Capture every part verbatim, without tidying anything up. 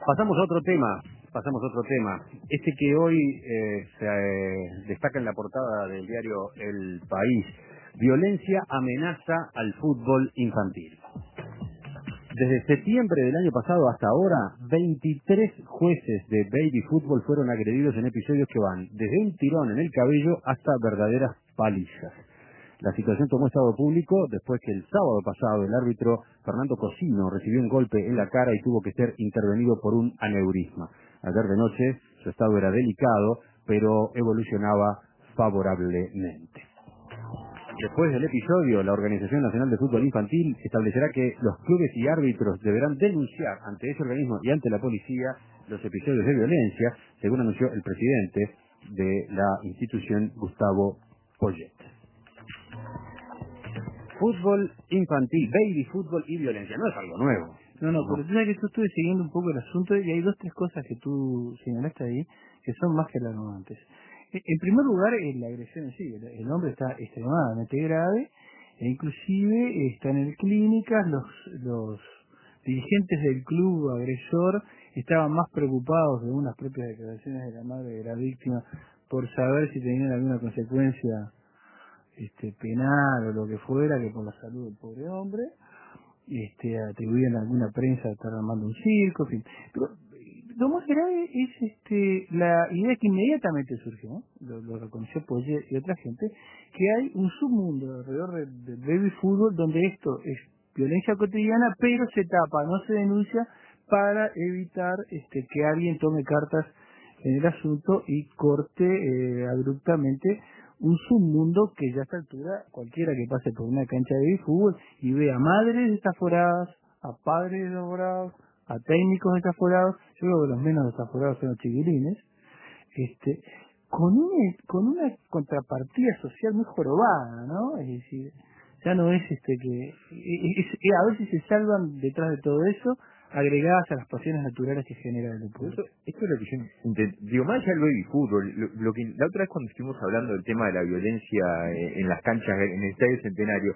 Pasamos a otro tema, pasamos a otro tema. Este que hoy eh, se eh, destaca en la portada del diario El País. Violencia amenaza al fútbol infantil. Desde septiembre del año pasado hasta ahora, veintitrés jueces de baby fútbol fueron agredidos en episodios que van desde un tirón en el cabello hasta verdaderas palizas. La situación tomó estado público después que el sábado pasado el árbitro Fernando Cosino recibió un golpe en la cara y tuvo que ser intervenido por un aneurisma. Ayer de noche su estado era delicado, pero evolucionaba favorablemente. Después del episodio, la Organización Nacional de Fútbol Infantil establecerá que los clubes y árbitros deberán denunciar ante ese organismo y ante la policía los episodios de violencia, según anunció el presidente de la institución, Gustavo Poyet. Fútbol infantil, baby fútbol y violencia, no es algo nuevo. No, no, pero tú sabes que yo estuve siguiendo un poco el asunto y hay dos, tres cosas que tú señalaste ahí que son más que alarmantes. En primer lugar, la agresión en sí, el hombre está extremadamente grave e inclusive están en clínicas, los, los dirigentes del club agresor estaban más preocupados de unas propias declaraciones de la madre de la víctima por saber si tenían alguna consecuencia este, penal o lo que fuera que por la salud del pobre hombre. Este, atribuían a alguna prensa a estar armando un circo, en fin. Pero lo más grave es este la idea que inmediatamente surgió, ¿no? lo, lo reconoció Poyet y otra gente, que hay un submundo alrededor del de baby fútbol donde esto es violencia cotidiana, pero se tapa, no se denuncia para evitar este que alguien tome cartas en el asunto y corte eh, abruptamente un submundo que ya a esta altura cualquiera que pase por una cancha de baby fútbol y vea a madres desaforadas, a padres desaforados, a técnicos desaforados, yo creo que los menos desaforados son los chiquilines, este, con una, con una contrapartida social muy jorobada, ¿no? Es decir, ya no es este que, es, es, a ver si se salvan detrás de todo eso, agregadas a las pasiones naturales que genera el deporte. Eso, esto es lo que yo intent- digo, más allá del baby fútbol, lo, lo que la otra vez cuando estuvimos hablando del tema de la violencia eh, en las canchas, en el Estadio Centenario,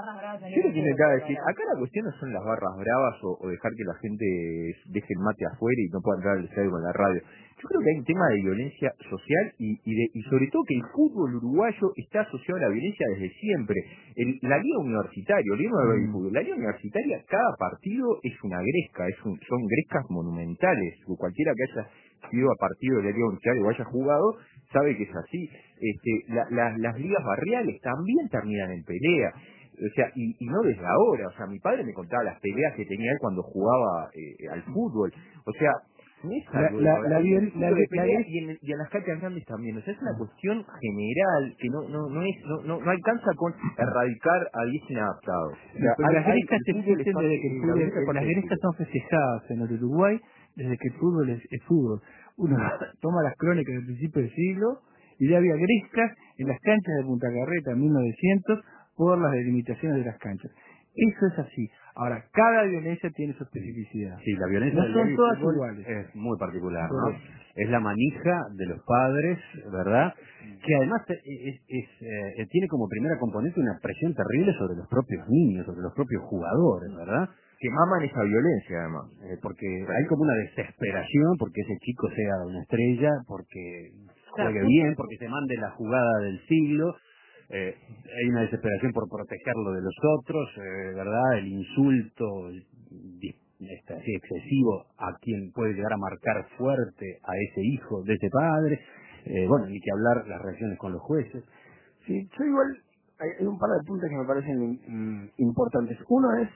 yo lo que intentaba decir, acá la cuestión no son las barras bravas o, o dejar que la gente deje el mate afuera y no pueda entrar al estadio con la radio. Yo creo que hay un tema de violencia social y, y, de, y sobre todo que el fútbol uruguayo está asociado a la violencia desde siempre. El, la liga universitaria, olvidemos del baby fútbol, la liga universitaria, cada partido es una gresca, es un, son grescas monumentales. Cualquiera que haya ido a partido de la liga universitaria o haya jugado sabe que es así. Este, la, la, las ligas barriales también terminan en pelea. O sea, y, y no desde ahora. O sea, mi padre me contaba las peleas que tenía él cuando jugaba eh, al fútbol. O sea, no es La, algo de la, ahora. la, Hay un la, fútbol de la, pelea la, y en, y en las canchas grandes también. O sea, es una cuestión general que no no no es no no, no alcanza con erradicar a diez inadaptados. O sea, pero hay, las hay, grescas el fútbol es existen parte, desde que el la fútbol, violencia es parte las del grescas fútbol. son festejadas en el Uruguay desde que el fútbol es, es fútbol. Uno toma las crónicas del principio del siglo y ya había grescas en las canchas de Punta Carreta en mil novecientos por las delimitaciones de las canchas. Eso es así. Ahora, cada violencia tiene su especificidad. Sí, la violencia No del son baby todas fútbol iguales. es muy particular, ¿no? Correcto. Es la manija de los padres, ¿verdad? Que además es, es- es, eh, tiene como primera componente una presión terrible sobre los propios niños, sobre los propios jugadores, ¿verdad? Que maman esa violencia además. Eh, porque hay como una desesperación porque ese chico sea una estrella, porque juegue bien, porque se mande la jugada del siglo. Eh, hay una desesperación por protegerlo de los otros, eh, ¿verdad? El insulto di- este, así excesivo a quien puede llegar a marcar fuerte a ese hijo de ese padre. Eh, bueno, ni que hablar las reacciones con los jueces. Sí, yo igual, hay, hay un par de puntos que me parecen mm, importantes. Uno es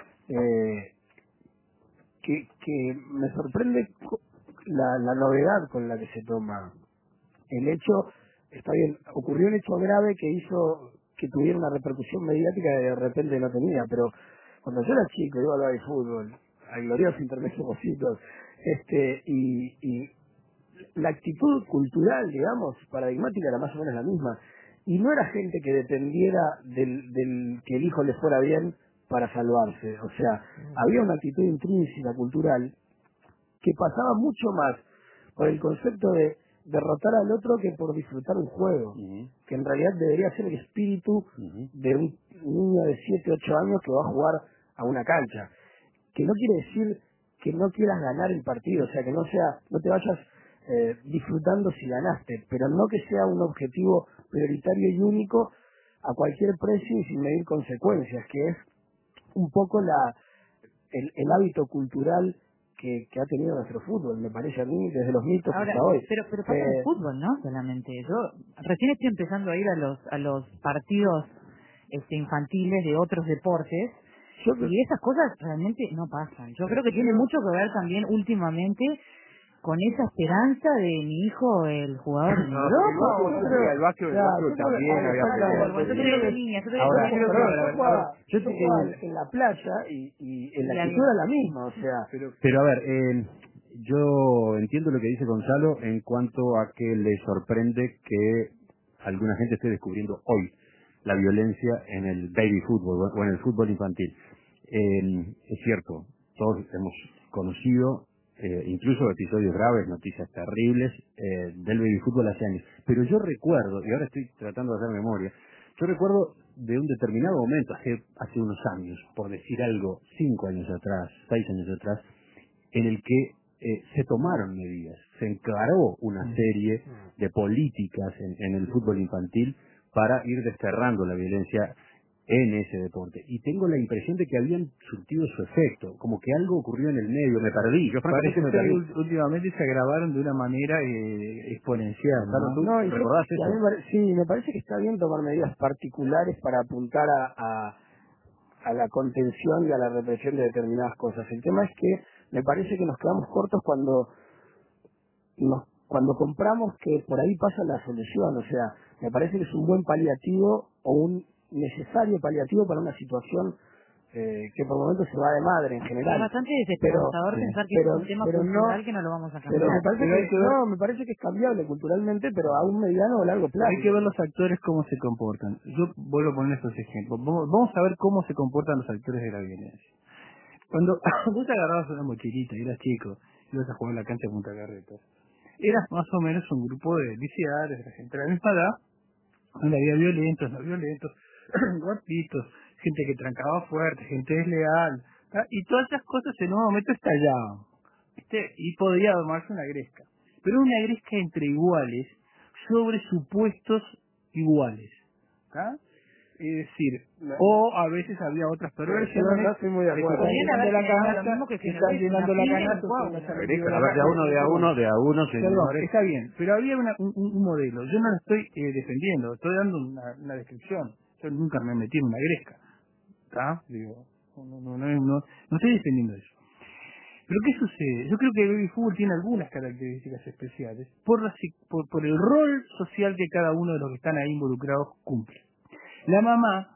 eh, que, que me sorprende co- la, la novedad con la que se toma el hecho. Está bien, ocurrió un hecho grave que hizo que tuviera una repercusión mediática que de repente no tenía, pero cuando yo era chico iba al baby fútbol, al glorioso intermedio Positos, este, y, y la actitud cultural, digamos, paradigmática era más o menos la misma, y no era gente que dependiera del, del que el hijo le fuera bien para salvarse, o sea, había una actitud intrínseca cultural que pasaba mucho más por el concepto de derrotar al otro que por disfrutar un juego, Uh-huh. que en realidad debería ser el espíritu Uh-huh. de un niño de siete ocho años que va a jugar a una cancha, que no quiere decir que no quieras ganar el partido, o sea, que no sea, no te vayas eh, disfrutando si ganaste, pero no que sea un objetivo prioritario y único a cualquier precio y sin medir consecuencias, que es un poco la el, el hábito cultural que, que ha tenido nuestro fútbol, me parece a mí, desde los mitos Ahora, hasta hoy. pero pero pasa en Eh, el fútbol, ¿no? Solamente. Yo recién estoy empezando a ir a los a los partidos este, infantiles de otros deportes yo creo- y esas cosas realmente no pasan. Yo creo que tiene mucho que ver también últimamente con esa esperanza de mi hijo, el jugador de No, Europa. el o- básquet, el básquet, el Ya, básquet yo creo que- también ahora, había exactamente. peleado. Yo te de niña, yo te Ahora, de Pero creo yo que- jugaba, yo yo te- jugaba eh, en la playa y, y en la Y actitud ahí- era la misma, o sea, Pero, Pero a ver, eh, yo entiendo lo que dice Gonzalo en cuanto a que le sorprende que alguna gente esté descubriendo hoy la violencia en el baby fútbol o en el fútbol infantil. Eh, es cierto, todos hemos conocido eh, incluso episodios graves, noticias terribles eh, del baby fútbol hace años. Pero yo recuerdo, y ahora estoy tratando de hacer memoria, yo recuerdo de un determinado momento, hace, hace unos años, por decir algo, cinco años atrás, seis años atrás, en el que eh, se tomaron medidas, se encaró una serie de políticas en, en el fútbol infantil para ir desterrando la violencia en ese deporte. Y tengo la impresión de que habían surtido su efecto, como que algo ocurrió en el medio, me perdí, yo francamente Parece me ser perdí. que ul- últimamente se agravaron de una manera eh, exponencial, Gonzalo, ¿no? ¿tú no, y yo- recordás y a mí eso? me pare- sí, me parece que está bien tomar medidas particulares para apuntar a, a, a la contención y a la represión de determinadas cosas. El tema es que me parece que nos quedamos cortos cuando nos, cuando compramos que por ahí pasa la solución, o sea, me parece que es un buen paliativo o un necesario paliativo para una situación eh, que por momentos se va de madre en Es general. bastante Pero, desesperanzador sí, pensar que pero- es un tema pero no- cultural que no lo vamos a pero cambiar. me parece Pero hay que, que ver- no, me parece que es cambiable culturalmente, pero a un mediano o largo plazo. Hay que ver los actores cómo se comportan. Yo vuelvo a poner estos ejemplos. Vamos, vamos a ver cómo se comportan los actores de la violencia. Cuando vos agarrabas una mochilita y eras chico, ibas a jugar en la cancha de Punta Carretas, eras más o menos un grupo de liceales, de gente de la misma edad, donde había violentos, no violentos, guapitos, gente que trancaba fuerte, gente desleal, ¿tá? Y todas esas cosas en un momento estallaban, ¿viste? Y podía armarse una gresca. Pero una gresca entre iguales, sobre supuestos iguales, ¿tá? Es decir, o a veces había otras Yo perversiones. no estoy muy de que acuerdo. están Podrían llenando haber la generado lo canasta, mismo que que generó están llenando una la piba en canasta, Guau. que no se han A metido ver, la de a uno, de a uno, de a uno, Perdón, señores. está bien, pero había una- un, un- un modelo. Yo no lo estoy eh, defendiendo, estoy dando una, una descripción. Yo nunca me metí en una gresca. ¿Está? Digo, no, no, no, no, no estoy defendiendo eso. Pero ¿qué sucede? Yo creo que el baby fútbol tiene algunas características especiales por, la si- por, por el rol social que cada uno de los que están ahí involucrados cumple. La mamá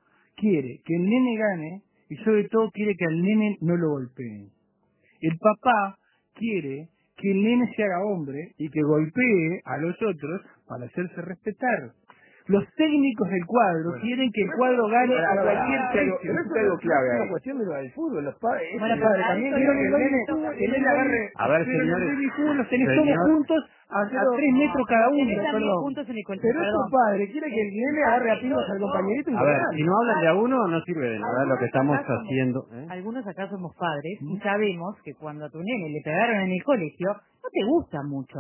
quiere que el nene gane y sobre todo quiere que al nene no lo golpeen. El papá quiere que el nene se haga hombre y que golpee a los otros para hacerse respetar. Los técnicos del cuadro Bueno. quieren que el cuadro gane Ahora, a ahora, cualquier ahora, precio. pero eso es algo clave Es ahí. una cuestión de lo del fútbol, los padres, Bueno, los pero padres a también eso quieren no que el le nene, toca- que el nene agarre. A ver, Pero señores, en el baby fútbol los tenés todos señor- juntos a, a tres metros cada uno, Tenés a mil perdón. puntos en el colegio, Pero perdón. estos padres quieren que el nene agarre a pinos al compañerito y A ver, gane. si no hablan de a uno, no sirve de nada lo que estamos Algunos acá somos- haciendo. ¿eh? Algunos acá somos padres y sabemos que cuando a tu nene le pegaron en el colegio, no te gusta mucho.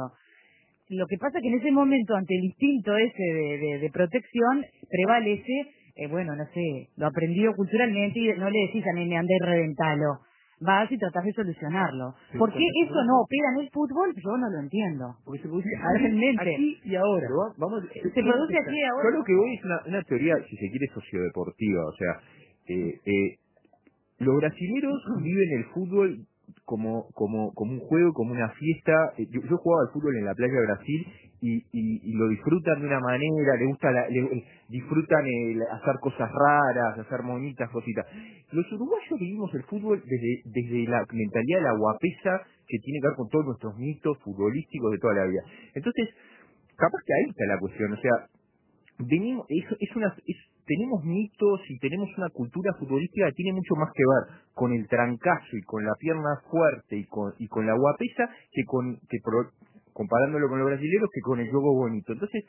Lo que pasa es que en ese momento, ante el instinto ese de, de, de protección, prevalece, eh, bueno, no sé, lo aprendido culturalmente y no le decís a nene, andá y reventalo. Vas y tratás de solucionarlo. ¿Por qué eso no opera en el fútbol? Yo no lo entiendo. Porque se produce Realmente. aquí y ahora. Pero va- vamos, Se produce aquí y ahora. Yo lo que voy es una, una teoría, si se quiere, sociodeportiva. O sea, eh, eh, los brasileros viven el fútbol como como como un juego, como una fiesta. Eh, Yo, yo jugaba al fútbol en la playa de Brasil y, y, y lo disfrutan de una manera, le gusta la, le- disfrutan el hacer cosas raras, hacer monitas, cositas. Los uruguayos vivimos el fútbol desde desde la mentalidad de la guapesa que tiene que ver con todos nuestros mitos futbolísticos de toda la vida. Entonces, capaz que ahí está la cuestión, o sea, venimos, es, es una, es, tenemos mitos y tenemos una cultura futbolística que tiene mucho más que ver con el trancazo y con la pierna fuerte y con, y con la guapesa que con, que pro, comparándolo con los brasileños, que con el juego bonito. Entonces,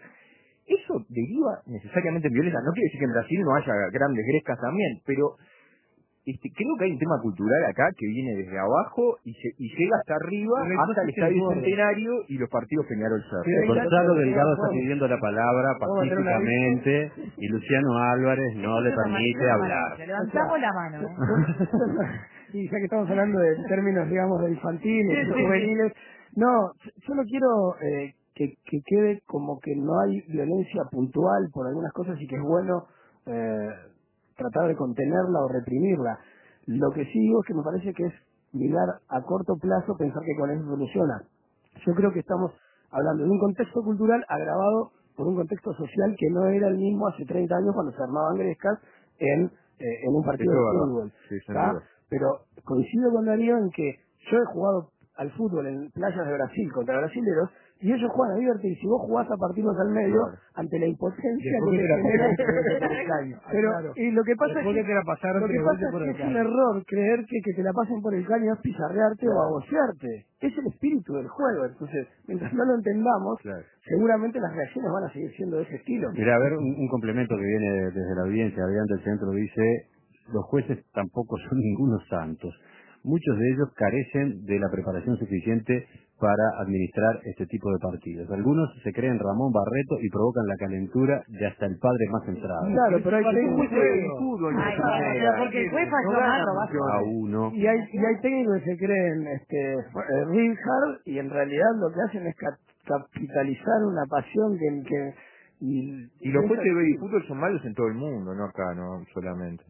eso deriva necesariamente en violencia. No quiere decir que en Brasil no haya grandes grescas también, pero Este, creo que hay un tema cultural acá que viene desde abajo y, se, y llega hasta arriba, Pero hasta el Estadio Centenario y los partidos Peñarol Cerro. Sí, Gonzalo Delgado está pidiendo la palabra Vamos a hacer una pacíficamente y Luciano Álvarez no le permite hablar. Levantamos la mano, ¿eh? Y ya que estamos hablando de términos, digamos, de infantiles y juveniles, no, yo no quiero eh, que, que quede como que no hay violencia puntual por algunas cosas y que es bueno eh, tratar de contenerla o reprimirla. Lo que sí digo es que me parece que es mirar a corto plazo, pensar que con eso soluciona. Yo creo que estamos hablando de un contexto cultural agravado por un contexto social que no era el mismo hace treinta años cuando se armaban grescas en, eh, en un partido Eso de es verdad. fútbol. Sí, sin ¿tá? duda. Pero coincido con Darío en que yo he jugado al fútbol en playas de Brasil contra brasileros y ellos juegan a divertir. Si vos jugás a partirlos al medio, Claro. ante la impotencia Después que que te te la genera. pasaron por el caño. Pero, Claro. y lo que pasa Después es que te la pasaron lo que tres pasa veces es por que el es un caño. error creer que que te la pasen por el caño es pizarrearte o agocearte. Es el espíritu del juego. Entonces, mientras no lo entendamos, Claro. seguramente las reacciones van a seguir siendo de ese estilo. Mira, a ver, un, un complemento que viene desde la audiencia. Adrián del Centro dice, los jueces tampoco son ningunos santos. Muchos de ellos carecen de la preparación suficiente para administrar este tipo de partidos. Algunos se creen Ramón Barreto y provocan la calentura de hasta el padre más centrado. Claro, pero hay técnicos de fútbol, Ay, no bueno, sé, pero porque el juez falló mal, lo va a A uno. y hay, y hay técnicos que se creen este eh, real hard y en realidad lo que hacen es cap- capitalizar una pasión que, que y, Y los y jueces de esa- baby fútbol son malos en todo el mundo, no acá, no solamente.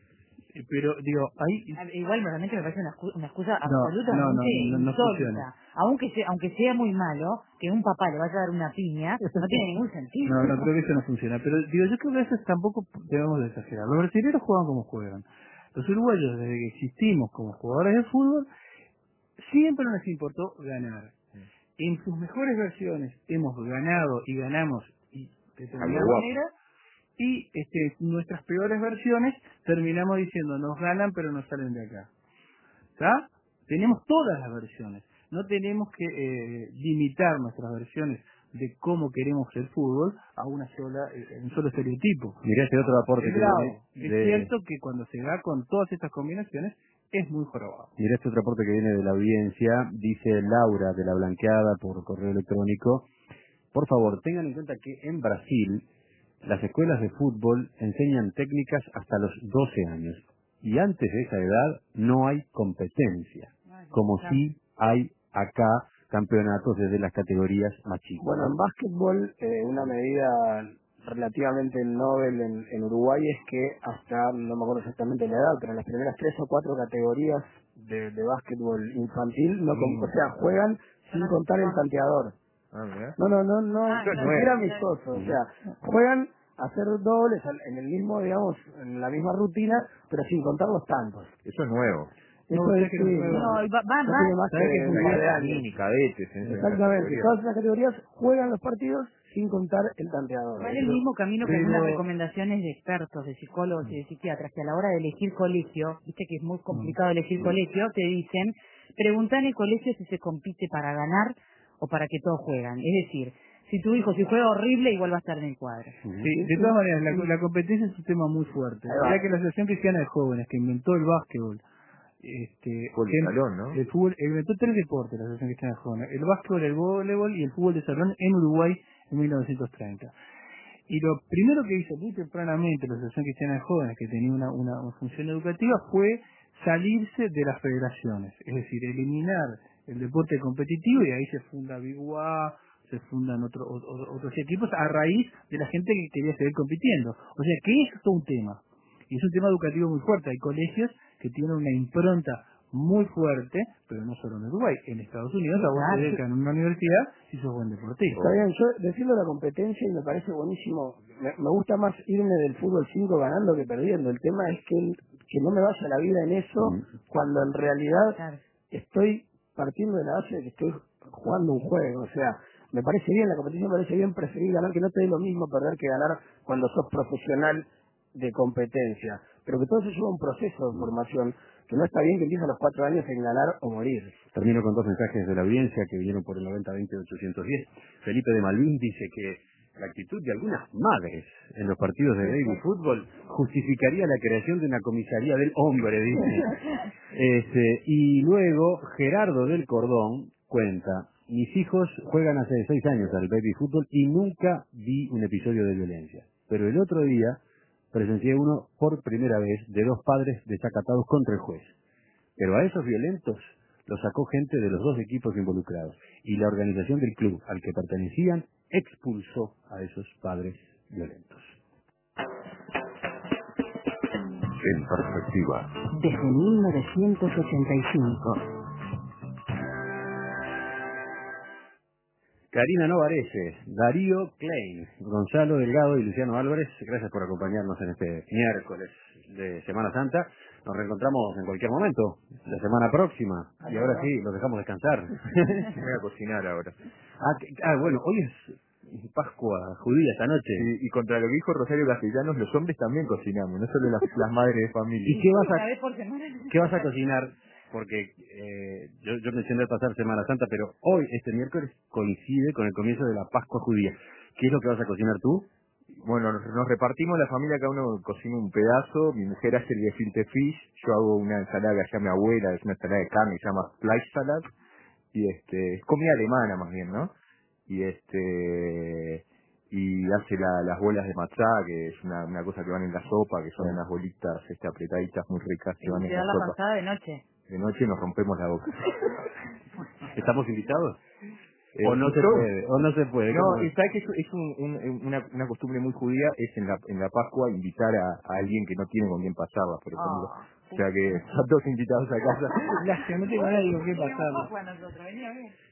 Pero, digo, ahí... A ver, igual realmente me parece una excusa, una excusa No, absolutamente no, no, no, no insólita. funciona. Aunque sea, aunque sea muy malo, que un papá le vaya a dar una piña, no tiene ningún sentido. No, no creo que eso no funciona. Pero, digo, yo creo que a veces tampoco debemos de exagerar. Los brasileños juegan como juegan. Los uruguayos, desde que existimos como jugadores de fútbol, siempre nos importó ganar. En sus mejores versiones hemos ganado y ganamos y de determinada Algo guapo. manera, y este, nuestras peores versiones terminamos diciendo nos ganan pero no salen de acá. ¿Está? Tenemos todas las versiones. No tenemos que eh, limitar nuestras versiones de cómo queremos el fútbol a una sola, eh, un solo estereotipo. Mirá este otro aporte Es que bravo. viene Es de- cierto que cuando se da con todas estas combinaciones es muy jorobado. Mira este otro aporte que viene de la audiencia, dice Laura de la Blanqueada por correo electrónico. Por favor, tengan en cuenta que en Brasil las escuelas de fútbol enseñan técnicas hasta los doce años y antes de esa edad no hay competencia, como si hay acá campeonatos desde las categorías más chicas. Bueno, en básquetbol, eh, una medida relativamente novel en, en Uruguay es que hasta, no me acuerdo exactamente la edad, pero en las primeras tres o cuatro categorías de, de básquetbol infantil, no com- Mm. o sea, juegan sin contar el tanteador. Ah, mirá. No, no, no, no, Ah, ni claro. siquiera amistoso, o sea, juegan a hacer dobles al- en el mismo, digamos, en la misma rutina, pero sin contar los tantos. Eso es nuevo. Eso No, es sé que no sí, juego. No, y va, va, no va- tiene más ¿sabés que que un jugué par de Juegan años. mini, cadetes en esas Exactamente, categorías. todas las categorías juegan los partidos sin contar el tanteador. va en el mismo camino que pero- algunas recomendaciones de expertos, de psicólogos y de psiquiatras, que a la hora de elegir colegio, viste que es muy complicado elegir colegio, te dicen, pregunta en el colegio si se compite para ganar o para que todos juegan. Es decir, si tu hijo si juega horrible, igual va a estar en el cuadro. Sí, de todas maneras, la, la competencia es un tema muy fuerte. Ahí va. Ya que la Asociación Cristiana de Jóvenes, que inventó el básquetbol, este, Fútbol de en- salón, ¿no? el fútbol, inventó tres deportes la Asociación Cristiana de Jóvenes, el básquetbol, el voleibol y el fútbol de salón en Uruguay en mil novecientos treinta. Y lo primero que hizo muy tempranamente la Asociación Cristiana de Jóvenes, que tenía una, una, una función educativa, fue salirse de las federaciones, es decir, eliminar el deporte competitivo y ahí se funda Biguá, se fundan otro, o- otros equipos a raíz de la gente que quería seguir compitiendo. O sea que es todo un tema. Y es un tema educativo muy fuerte. Hay colegios que tienen una impronta muy fuerte, pero no solo en Uruguay, en Estados Unidos, a vos te dejan en una universidad si sos buen deportista. Está bien, yo defiendo la competencia y me parece buenísimo. Me, me gusta más irme del fútbol cinco ganando que perdiendo. El tema es que, que no me vaya la vida en eso cuando en realidad Claro. estoy partiendo de la base de que estoy jugando un juego. O sea, me parece bien, la competencia me parece bien preferir ganar, que no te dé lo mismo perder que ganar cuando sos profesional de competencia. Pero que todo eso lleva un proceso de formación, que no está bien que empiece a los cuatro años en ganar o morir. Termino con dos mensajes de la audiencia que vinieron por el noventa veinte ochocientos diez. Felipe de Malvin dice que la actitud de algunas madres en los partidos de baby fútbol justificaría la creación de una comisaría del hombre, dice. Este, y luego Gerardo del Cordón cuenta: mis hijos juegan hace seis años al baby fútbol y nunca vi un episodio de violencia. Pero el otro día presencié uno por primera vez de dos padres desacatados contra el juez. Pero a esos violentos los sacó gente de los dos equipos involucrados y la organización del club al que pertenecían expulsó a esos padres violentos. En perspectiva. Desde mil novecientos ochenta y cinco. Karina Novarese, Darío Klein, Gonzalo Delgado y Luciano Álvarez, gracias por acompañarnos en este miércoles de Semana Santa. Nos reencontramos en cualquier momento, la semana próxima. Y ahora sí, los dejamos descansar. Me voy a cocinar ahora. Ah, que- ah, bueno, hoy es Pascua judía esta noche. Y, y contra lo que dijo Rosario Castellanos, los hombres también cocinamos, no solo las, las madres de familia. ¿Y qué vas Una a, vez por semana. qué vas a cocinar? Porque eh, yo, yo mencioné pasar Semana Santa, pero hoy, este miércoles, coincide con el comienzo de la Pascua judía. ¿Qué es lo que vas a cocinar tú? Bueno, nos, nos repartimos la familia, cada uno cocina un pedazo, mi mujer hace el gefilte fish, yo hago una ensalada que hacía mi abuela, es una ensalada de carne, se llama Fleisch Salad, y este, es comida alemana más bien, ¿no? Y este, y hace la, las bolas de matzá, que es una, una cosa que van en la sopa, que son unas bolitas este, apretaditas muy ricas que van Y en te la da la sopa. panzada de noche. De noche nos rompemos la boca. ¿Estamos invitados? Eh, ¿O no se ¿todos? puede? ¿O no se puede? No, ¿Cómo y es? sabes que es, es un, un- una, una costumbre muy judía, es en la, en la Pascua invitar a, a alguien que no tiene con quién pasarla, por ejemplo. Ah. O sea que están todos invitados a casa. Lástima, no tengo nada, digo, ¿qué pasaba? Nosotros, venía bien.